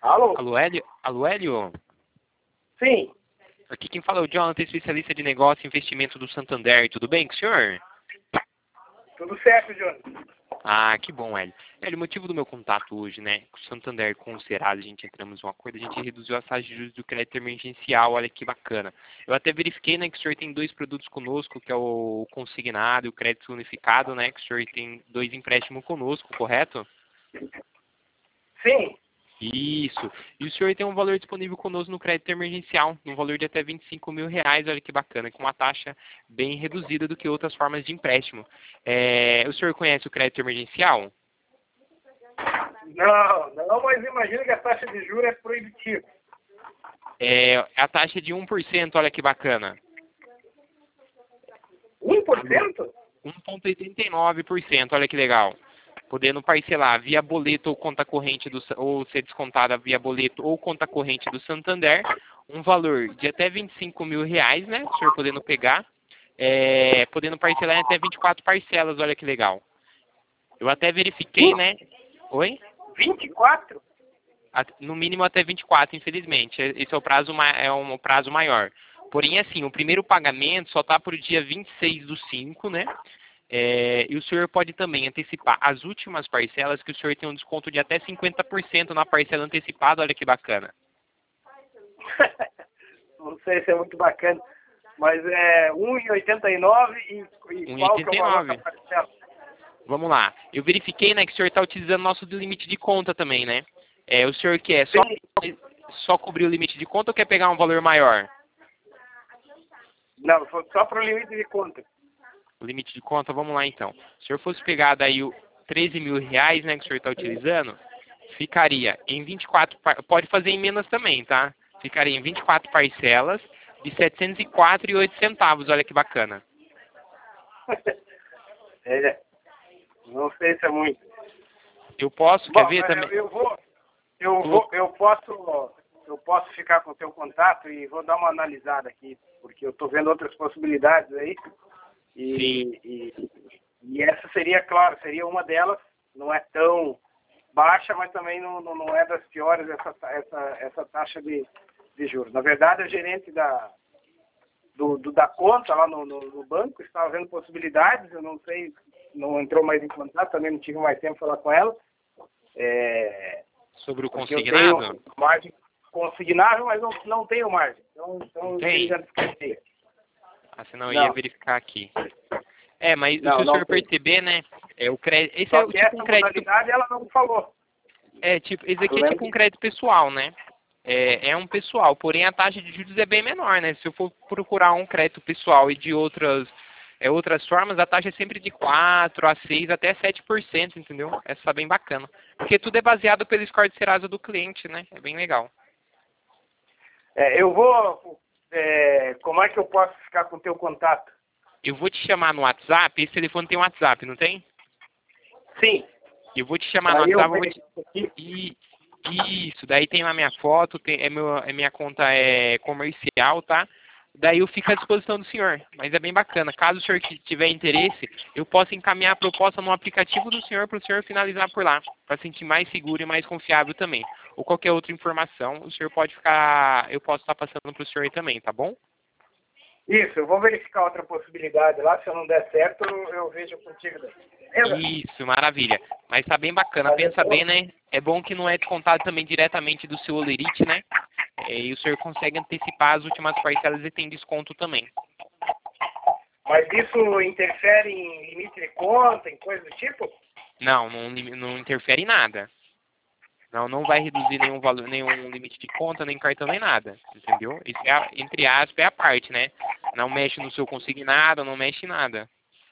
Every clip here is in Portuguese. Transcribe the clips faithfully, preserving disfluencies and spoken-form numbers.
Alô? Alô, Hélio? Alô, Hélio? Sim. Aqui quem fala é o Jonathan, especialista de negócio e investimento do Santander. Tudo bem com o senhor? Tudo certo, Johnny. Ah, que bom, Hélio. Hélio, o motivo do meu contato hoje, né? Com o Santander, com o Serasa, a gente entramos em um acordo, a gente reduziu as taxas de juros do crédito emergencial. Olha que bacana. Eu até verifiquei, né, que o senhor tem dois produtos conosco, que é o consignado e o crédito unificado, né? Que o senhor tem dois empréstimos conosco, correto? Sim. Isso. E o senhor tem um valor disponível conosco no crédito emergencial, no valor de até vinte e cinco mil reais, olha que bacana, com uma taxa bem reduzida do que outras formas de empréstimo. É, o senhor conhece o crédito emergencial? Não, não, mas imagina que a taxa de juros é proibitiva. É, a taxa de um por cento, olha que bacana. um por cento? um vírgula oitenta e nove por cento, olha que legal. Podendo parcelar via boleto ou conta corrente, do, ou ser descontada via boleto ou conta corrente do Santander, um valor de até vinte e cinco mil reais, né? O senhor podendo pegar, é, podendo parcelar em até vinte e quatro parcelas, olha que legal. Eu até verifiquei, né? Oi? vinte e quatro? No mínimo até vinte e quatro, infelizmente. Esse é o prazo, é um prazo maior. Porém, assim, o primeiro pagamento só está para o dia vinte e seis do cinco, né? É, e o senhor pode também antecipar as últimas parcelas, que o senhor tem um desconto de até cinquenta por cento na parcela antecipada, olha que bacana. Não sei se é muito bacana, mas é um vírgula oitenta e nove e, e qual que é o valor da parcela? Vamos lá. Eu verifiquei, né, que o senhor está utilizando nosso limite de conta também, né? É, o senhor quer só, só cobrir o limite de conta ou quer pegar um valor maior? Não, só para o limite de conta. O limite de conta, vamos lá então. Se o senhor fosse pegar daí o treze mil reais, né, que o senhor está utilizando, ficaria em vinte e quatro, pode fazer em menos também, tá? Ficaria em vinte e quatro parcelas de setecentos e quatro reais e oito centavos, olha que bacana. É, não sei se é muito. Eu posso, Bom, quer ver também? Eu vou, eu vou, eu posso, eu posso ficar com o teu contato e vou dar uma analisada aqui, porque eu estou vendo outras possibilidades aí. E, e, e essa seria, claro, seria uma delas. Não é tão baixa, mas também não, não, não é das piores essa, essa, essa taxa de, de juros. Na verdade, a gerente da, do, do, da conta lá no, no, no banco estava vendo possibilidades. Eu não sei, não entrou mais em contato, também não tive mais tempo de falar com ela. É, sobre o consignado? consignado? Eu tenho margem consignável, mas não, não tenho margem. Então, então tem? já descartei. Ah, senão eu Não. ia verificar aqui. É, mas Não, se o não senhor tem. perceber, né, é o crédito, esse Só é o que tipo essa um crédito, modalidade ela não falou. é tipo, esse aqui é tipo um crédito pessoal, né? É, é um pessoal, porém a taxa de juros é bem menor, né? Se eu for procurar um crédito pessoal e de outras é, outras formas, a taxa é sempre de quatro a seis até sete por cento, entendeu? Essa é bem bacana. Porque tudo é baseado pelo score de Serasa do cliente, né? É bem legal. É, eu vou... É, como é que eu posso ficar com o teu contato? Eu vou te chamar no WhatsApp, esse telefone tem WhatsApp, não tem? Sim. Eu vou te chamar Daí no eu WhatsApp, eu vou te... vejo. E, isso, daí tem lá minha foto, tem, é, meu, é minha conta é comercial, tá? Daí eu fico à disposição do senhor, mas é bem bacana. Caso o senhor tiver interesse, eu posso encaminhar a proposta no aplicativo do senhor para o senhor finalizar por lá, para sentir mais seguro e mais confiável também. Ou qualquer outra informação, o senhor pode ficar, eu posso estar passando para o senhor também, tá bom? Isso, eu vou verificar outra possibilidade lá. Se eu não der certo, eu, eu vejo contigo daí. Beleza? Isso, maravilha. Mas tá bem bacana, pensa bem, né? É bom que não é descontado também diretamente do seu Olerite, né? É, e o senhor consegue antecipar as últimas parcelas e tem desconto também. Mas isso interfere em limite de conta, em coisa do tipo? Não, não, não interfere em nada. Não, não vai reduzir nenhum valor, nenhum limite de conta, nem cartão, nem nada. Entendeu? Isso é, a, entre aspas, é a parte, né? Não mexe no seu consignado, não mexe em nada.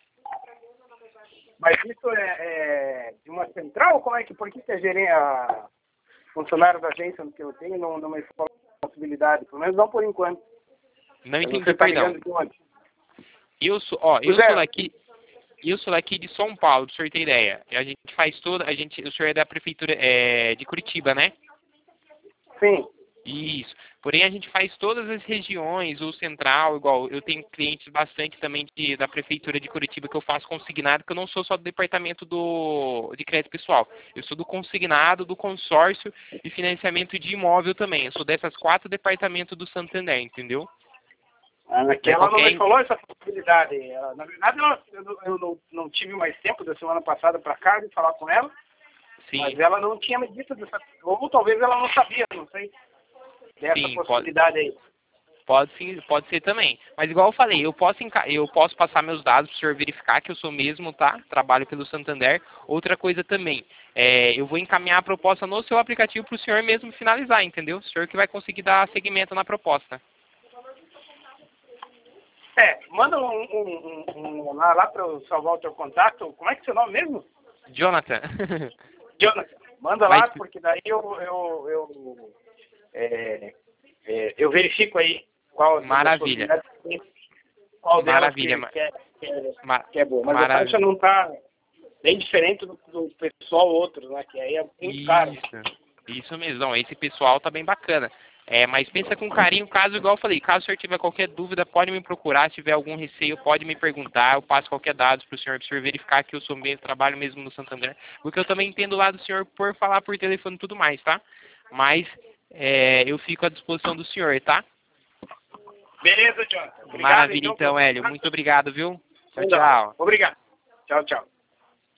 Mas isso é, é de uma central? Como é que, por que, que a gerente, a funcionário da agência que eu tenho não, não me falou a possibilidade? Pelo menos não por enquanto. Não entendi, Você tá perdão. ligando de onde? Eu sou, ó, eu José. sou daqui, eu sou daqui de São Paulo, pra o senhor ter ideia. A gente faz toda, a gente, o senhor é da prefeitura é, de Curitiba, né? Sim. Isso. Porém, a gente faz todas as regiões, o central, igual eu tenho clientes bastante também de, da Prefeitura de Curitiba que eu faço consignado, que eu não sou só do departamento do, de crédito pessoal. Eu sou do consignado, do consórcio e financiamento de imóvel também. Eu sou dessas quatro departamentos do Santander, entendeu? Ah, que ela não me falou essa possibilidade. Ela, na verdade, ela, eu, eu não, não tive mais tempo da semana passada para cá de falar com ela. Sim. Mas ela não tinha me dito dessa... Ou talvez ela não sabia, não sei. Dessa sim, possibilidade pode, aí. Pode sim, pode ser também. Mas igual eu falei, eu posso, eu posso passar meus dados para o senhor verificar que eu sou mesmo, tá? Trabalho pelo Santander. Outra coisa também, é, eu vou encaminhar a proposta no seu aplicativo para o senhor mesmo finalizar, entendeu? O senhor que vai conseguir dar seguimento na proposta. É, manda um, um, um, um lá, lá para eu salvar o teu contato. Como é que é o seu nome mesmo? Jonathan. Jonathan, manda Mas... lá, porque daí eu, eu, eu, é, é, eu verifico aí qual Maravilha. qual Maravilha. delas que, que, é, que, é, que é boa. Mas Maravilha. A taxa não está bem diferente do, do pessoal outro, né? Que aí é muito isso, caro. Isso mesmo, não, esse pessoal tá bem bacana. É, mas pensa com carinho, caso, igual eu falei, caso o senhor tiver qualquer dúvida, pode me procurar, se tiver algum receio, pode me perguntar, eu passo qualquer dado para o senhor, para o senhor verificar que eu sou mesmo, trabalho mesmo no Santander, porque eu também entendo lá do senhor por falar por telefone e tudo mais, tá? Mas é, eu fico à disposição do senhor, tá? Beleza, Jonathan. Obrigado, Maravilha, então, então Hélio, muito obrigado, viu? Tchau, tchau. Obrigado. Tchau, tchau.